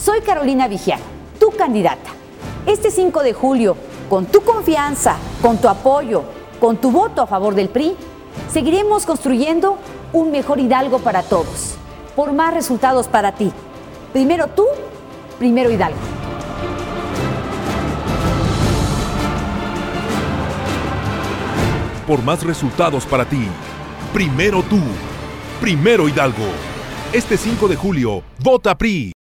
Soy Carolina Vigiano, tu candidata. Este 5 de julio, con tu confianza, con tu apoyo, con tu voto a favor del PRI, seguiremos construyendo un mejor Hidalgo para todos, por más resultados para ti. Primero tú, primero Hidalgo. Por más resultados para ti, primero tú, primero Hidalgo. Este 5 de julio, vota PRI.